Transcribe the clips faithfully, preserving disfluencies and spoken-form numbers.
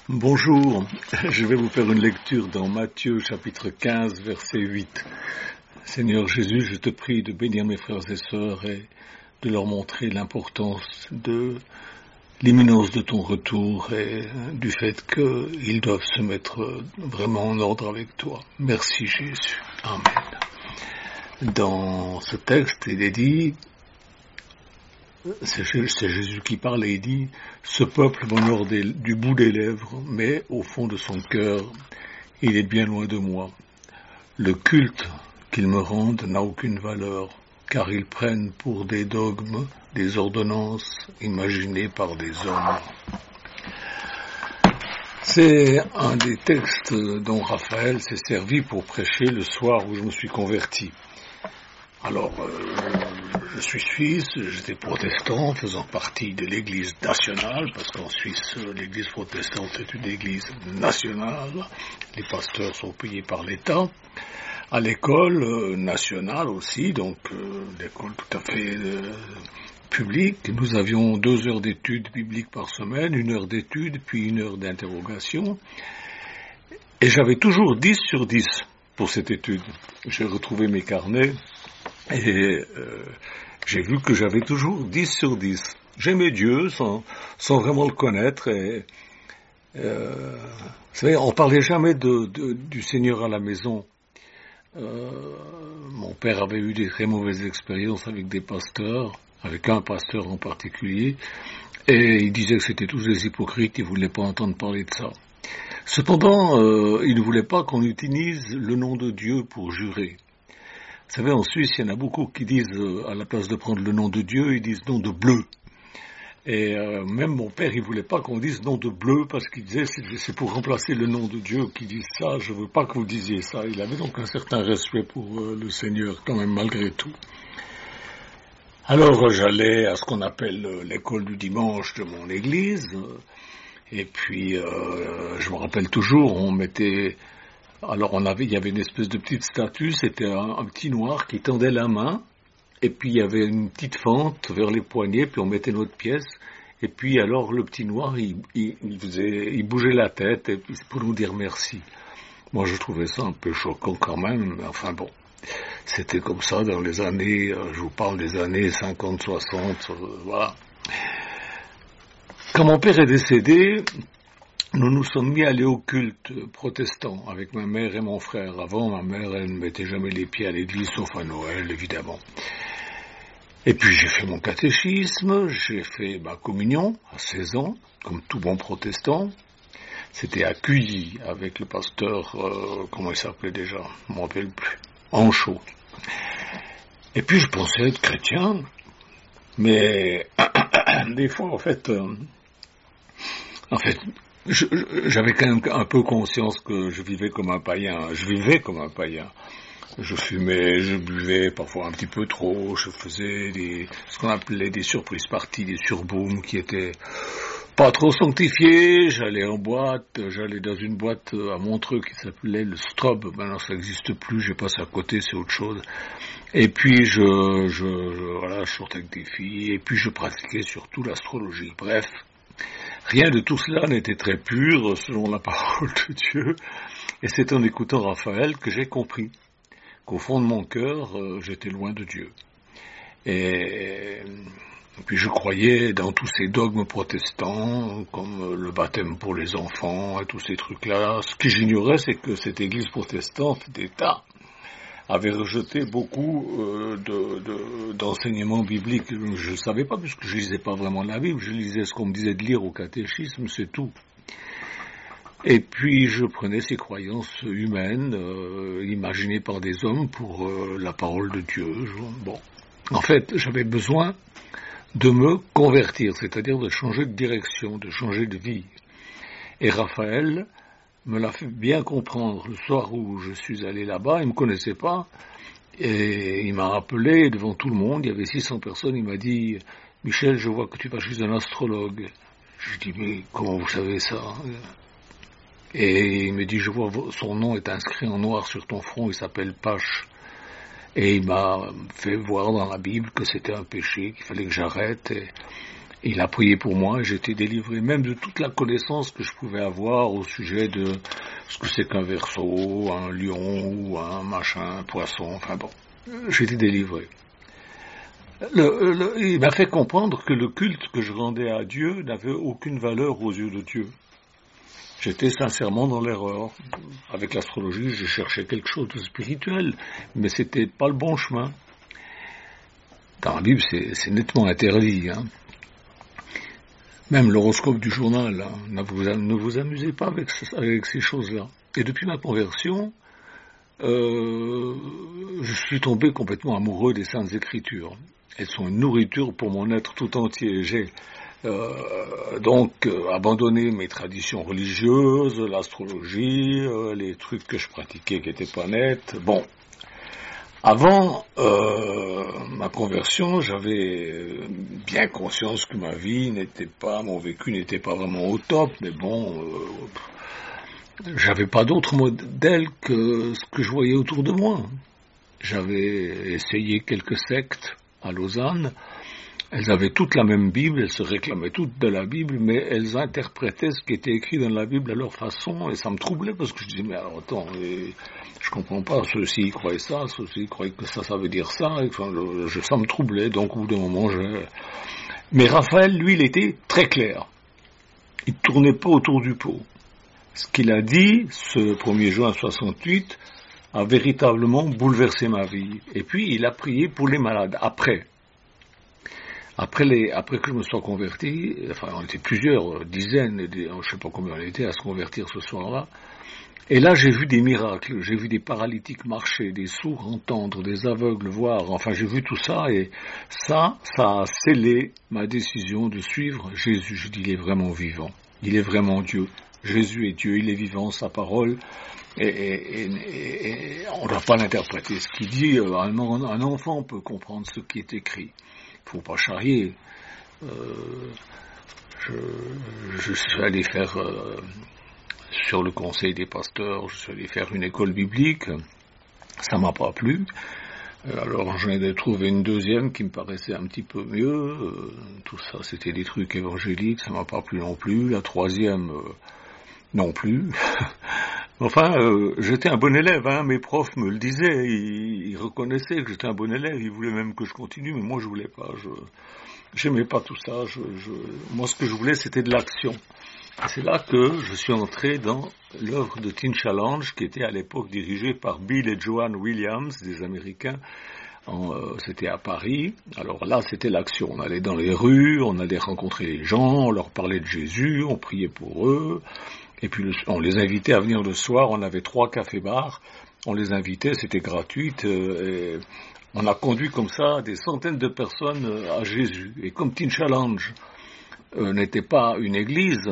Bonjour, je vais vous faire une lecture dans Matthieu chapitre quinze verset huit. Seigneur Jésus, je te prie de bénir mes frères et sœurs et de leur montrer l'importance de l'imminence de ton retour et du fait qu'ils doivent se mettre vraiment en ordre avec toi. Merci Jésus. Amen. Dans ce texte, il est dit, c'est Jésus qui parle et il dit « Ce peuple m'honore du bout des lèvres, mais au fond de son cœur, il est bien loin de moi. Le culte qu'ils me rendent n'a aucune valeur, car ils prennent pour des dogmes des ordonnances imaginées par des hommes. » C'est un des textes dont Raphaël s'est servi pour prêcher le soir où je me suis converti. Alors, euh, je suis suisse, j'étais protestant, faisant partie de l'église nationale, parce qu'en Suisse, l'église protestante est une église nationale, les pasteurs sont payés par l'État. À l'école euh, nationale aussi, donc euh, l'école tout à fait euh, publique, nous avions deux heures d'études bibliques par semaine, une heure d'études, puis une heure d'interrogation, et j'avais toujours dix sur dix pour cette étude. J'ai retrouvé mes carnets, et euh, j'ai vu que j'avais toujours dix sur dix. J'aimais Dieu sans, sans vraiment le connaître. Et, euh, vous savez, on parlait jamais de, de, du Seigneur à la maison. Euh, mon père avait eu des très mauvaises expériences avec des pasteurs, avec un pasteur en particulier, et il disait que c'était tous des hypocrites, il ne voulait pas entendre parler de ça. Cependant, euh, il ne voulait pas qu'on utilise le nom de Dieu pour jurer. Vous savez, en Suisse, il y en a beaucoup qui disent, euh, à la place de prendre le nom de Dieu, ils disent nom de bleu. Et euh, même mon père, il voulait pas qu'on dise nom de bleu, parce qu'il disait, c'est, c'est pour remplacer le nom de Dieu qui dit ça, je veux pas que vous disiez ça. Il avait donc un certain respect pour euh, le Seigneur, quand même, malgré tout. Alors, j'allais à ce qu'on appelle euh, l'école du dimanche de mon église, euh, et puis, euh, je me rappelle toujours, on mettait... Alors on avait, il y avait une espèce de petite statue, c'était un, un petit noir qui tendait la main, et puis il y avait une petite fente vers les poignets, puis on mettait notre pièce, et puis alors le petit noir, il, il, il, faisait, il bougeait la tête, et puis pour nous dire merci. Moi je trouvais ça un peu choquant quand même, mais enfin bon, c'était comme ça dans les années, je vous parle des années cinquante, soixante, euh, voilà. Quand mon père est décédé, nous nous sommes mis à aller au culte protestant avec ma mère et mon frère. Avant, ma mère, elle ne mettait jamais les pieds à l'église, sauf à Noël, évidemment. Et puis j'ai fait mon catéchisme, j'ai fait ma communion à seize ans, comme tout bon protestant. C'était à Cuilly, avec le pasteur, euh, comment il s'appelait déjà, je ne me rappelle plus, Anchaud. Et puis je pensais être chrétien, mais des fois, en fait, euh, en fait, Je, j'avais quand même un peu conscience que je vivais comme un païen. Je vivais comme un païen. Je fumais, je buvais parfois un petit peu trop. Je faisais des, ce qu'on appelait des surprises parties, des surbooms qui étaient pas trop sanctifiés. J'allais en boîte, j'allais dans une boîte à Montreux qui s'appelait le Strobe. Maintenant ça n'existe plus, je passe à côté, c'est autre chose. Et puis je, je, je voilà, je sortais avec des filles. Et puis je pratiquais surtout l'astrologie. Bref. Rien de tout cela n'était très pur selon la parole de Dieu, et c'est en écoutant Raphaël que j'ai compris qu'au fond de mon cœur, euh, j'étais loin de Dieu. Et, et puis je croyais dans tous ces dogmes protestants, comme le baptême pour les enfants et tous ces trucs-là. Ce que j'ignorais, c'est que cette église protestante d'État avait rejeté beaucoup euh, de, de, d'enseignements bibliques. Je ne savais pas, puisque je ne lisais pas vraiment la Bible, je lisais ce qu'on me disait de lire au catéchisme, c'est tout. Et puis je prenais ces croyances humaines, euh, imaginées par des hommes pour euh, la parole de Dieu. Je, bon, en fait, j'avais besoin de me convertir, c'est-à-dire de changer de direction, de changer de vie. Et Raphaël me l'a fait bien comprendre le soir où je suis allé là-bas. Il ne me connaissait pas et il m'a appelé devant tout le monde, il y avait six cents personnes, il m'a dit « Michel, je vois que tu vas chez un astrologue. » Je dis « Mais comment vous savez ça ?» Et il me dit « Je vois, son nom est inscrit en noir sur ton front, il s'appelle Pache. » Et il m'a fait voir dans la Bible que c'était un péché, qu'il fallait que j'arrête. Et, Il a prié pour moi et j'étais délivré même de toute la connaissance que je pouvais avoir au sujet de ce que c'est qu'un verseau, un lion ou un machin, un poisson, enfin bon, j'étais délivré. Le, le, il m'a fait comprendre que le culte que je rendais à Dieu n'avait aucune valeur aux yeux de Dieu. J'étais sincèrement dans l'erreur. Avec l'astrologie, je cherchais quelque chose de spirituel, mais c'était pas le bon chemin. Dans la Bible, c'est, c'est nettement interdit, hein. Même l'horoscope du journal, hein, ne, vous, ne vous amusez pas avec, avec ces choses-là. Et depuis ma conversion, euh, je suis tombé complètement amoureux des Saintes Écritures. Elles sont une nourriture pour mon être tout entier. J'ai euh, donc euh, abandonné mes traditions religieuses, l'astrologie, euh, les trucs que je pratiquais qui n'étaient pas nets. Bon. Avant euh, ma conversion, j'avais bien conscience que ma vie n'était pas, mon vécu n'était pas vraiment au top, mais bon, euh, j'avais pas d'autre modèle que ce que je voyais autour de moi. J'avais essayé quelques sectes à Lausanne. Elles avaient toutes la même Bible, elles se réclamaient toutes de la Bible, mais elles interprétaient ce qui était écrit dans la Bible à leur façon, et ça me troublait parce que je disais, mais alors attends, je comprends pas, ceux-ci ils croyaient ça, ceux-ci ils croyaient que ça, ça veut dire ça, et enfin, je, ça me troublait, donc au bout d'un moment, je... Mais Raphaël, lui, il était très clair. Il ne tournait pas autour du pot. Ce qu'il a dit, ce premier juin soixante-huit, a véritablement bouleversé ma vie. Et puis, il a prié pour les malades, après. Après, les, après que je me sois converti, enfin on était plusieurs, dizaines, je ne sais pas combien on était à se convertir ce soir-là, et là j'ai vu des miracles, j'ai vu des paralytiques marcher, des sourds entendre, des aveugles voir, enfin j'ai vu tout ça, et ça, ça a scellé ma décision de suivre Jésus. Je dis, il est vraiment vivant, il est vraiment Dieu, Jésus est Dieu, il est vivant, sa parole, et, et, et, et on ne doit pas l'interpréter. Ce qu'il dit, un, un enfant peut comprendre ce qui est écrit. Faut pas charrier. Euh, je, je suis allé faire, euh, sur le conseil des pasteurs, je suis allé faire une école biblique. Ça m'a pas plu. Alors j'en ai trouvé une deuxième qui me paraissait un petit peu mieux. Euh, tout ça, c'était des trucs évangéliques, ça m'a pas plu non plus. La troisième, euh, non plus. Enfin, euh, j'étais un bon élève, hein, mes profs me le disaient, ils, ils reconnaissaient que j'étais un bon élève, ils voulaient même que je continue, mais moi je voulais pas, je j'aimais pas tout ça, je, je, moi ce que je voulais c'était de l'action. Et c'est là que je suis entré dans l'œuvre de Teen Challenge, qui était à l'époque dirigée par Bill et Joanne Williams, des Américains. En, euh, c'était à Paris. Alors là, c'était l'action. On allait dans les rues, on allait rencontrer les gens, on leur parlait de Jésus, on priait pour eux. Et puis on les invitait à venir le soir, on avait trois cafés-bars, on les invitait, c'était gratuit, euh, et on a conduit comme ça des centaines de personnes à Jésus. Et comme Teen Challenge euh, n'était pas une église,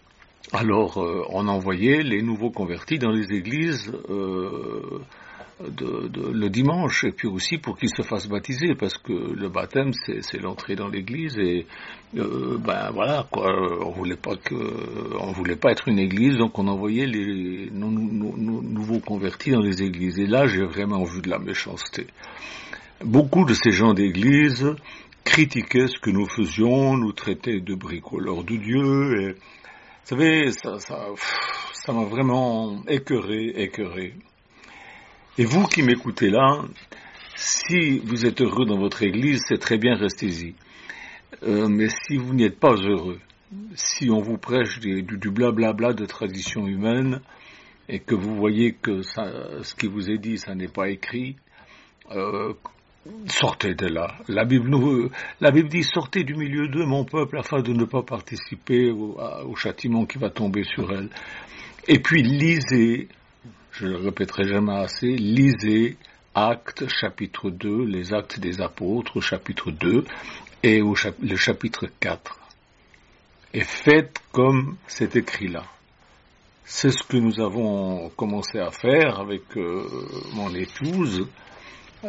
alors euh, on envoyait les nouveaux convertis dans les églises euh, de, de, le dimanche, et puis aussi pour qu'ils se fassent baptiser, parce que le baptême c'est, c'est l'entrée dans l'église, et euh, ben voilà quoi, on voulait pas que, on voulait pas être une église, donc on envoyait les nos, nos, nos nouveaux convertis dans les églises. Et là j'ai vraiment vu de la méchanceté. Beaucoup de ces gens d'église critiquaient ce que nous faisions, nous traitaient de bricoleurs de Dieu, et vous savez, ça, ça, ça m'a vraiment écœuré, écœuré. Et vous qui m'écoutez là, si vous êtes heureux dans votre église, c'est très bien, restez-y. Euh, mais si vous n'y êtes pas heureux, si on vous prêche du, du blablabla de tradition humaine, et que vous voyez que ça, ce qui vous est dit, ça n'est pas écrit, euh, sortez de là. La Bible, nous, la Bible dit, sortez du milieu d'eux, mon peuple, afin de ne pas participer au, au châtiment qui va tomber sur elle. Et puis lisez, je ne le répéterai jamais assez, lisez Actes chapitre deux, les Actes des Apôtres chapitre deux et au chap- le chapitre quatre. Et faites comme c'est écrit là. C'est ce que nous avons commencé à faire avec euh, mon épouse. Euh,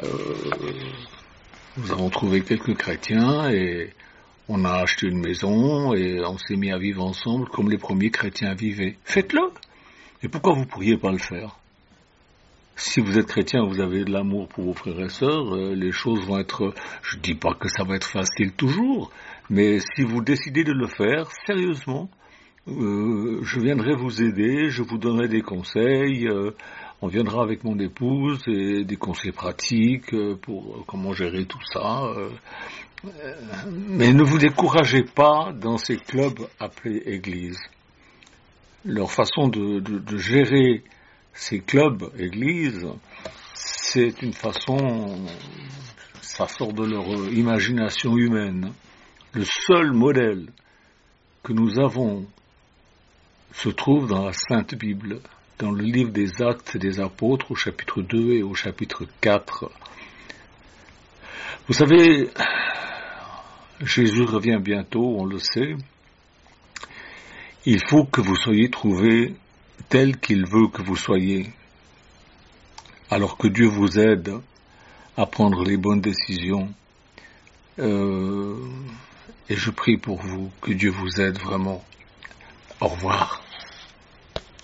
nous avons trouvé quelques chrétiens et on a acheté une maison et on s'est mis à vivre ensemble comme les premiers chrétiens vivaient. Faites-le. Et pourquoi vous ne pourriez pas le faire? Si vous êtes chrétien, vous avez de l'amour pour vos frères et sœurs, euh, les choses vont être, je ne dis pas que ça va être facile toujours, mais si vous décidez de le faire, sérieusement, euh, je viendrai vous aider, je vous donnerai des conseils, euh, on viendra avec mon épouse et des conseils pratiques euh, pour euh, comment gérer tout ça. Euh, euh, mais ne vous découragez pas dans ces clubs appelés églises. Leur façon de, de, de gérer ces clubs, églises, c'est une façon, ça sort de leur imagination humaine. Le seul modèle que nous avons se trouve dans la Sainte Bible, dans le livre des Actes des Apôtres, au chapitre deux et au chapitre quatre. Vous savez, Jésus revient bientôt, on le sait. Il faut que vous soyez trouvés tel qu'il veut que vous soyez, alors que Dieu vous aide à prendre les bonnes décisions. Euh, et je prie pour vous que Dieu vous aide vraiment. Au revoir.